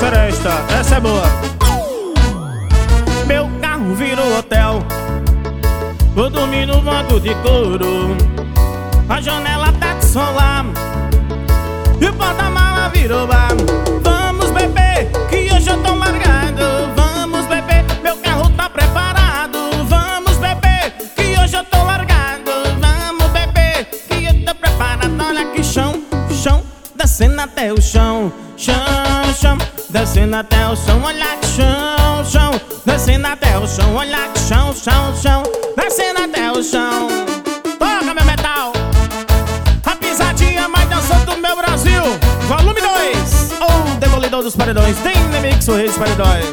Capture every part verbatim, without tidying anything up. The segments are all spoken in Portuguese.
Floresta, essa é boa. Meu carro virou hotel, vou dormir no banco de couro. A janela tá de solar e o porta-mala virou bar. Vamos beber, que hoje eu tô largado. Vamos beber, meu carro tá preparado. Vamos beber, que hoje eu tô largado. Vamos beber, que eu tô preparado. Olha que chão, chão, descendo até o chão. Chão, chão, descendo até o chão. Olha que chão, chão, descendo até o chão. Olha que chão, chão, chão, descendo até o chão. Toca meu metal, a pisadinha mais dançante do meu Brasil. Volume dois, o demolidor dos paredões. Dynamix, o rei dos paredões.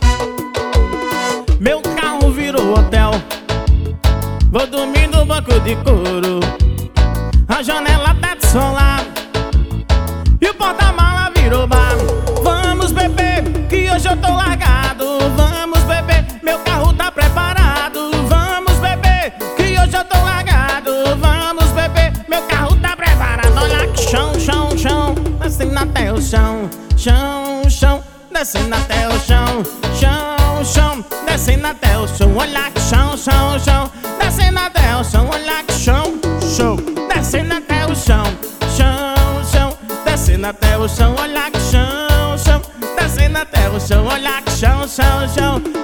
Meu carro virou hotel, vou dormir no banco de couro. A janela tá de solar e o porta-mala virou bar. Vamos beber, que hoje eu tô largado. Vamos beber, meu carro tá preparado. Vamos beber, que hoje eu tô largado. Vamos beber, meu carro tá preparado. Olha que chão, chão, chão, descendo até o chão. Chão, chão, descendo até o chão. Chão, chão, descendo até o chão. Olha que chão, chão, chão, descendo até o chão. Olha que chão, chão, descendo até o chão. Chão, chão, descendo até o chão. Olha que chão, chão, descendo até o chão. Olha que chão, chão, chão,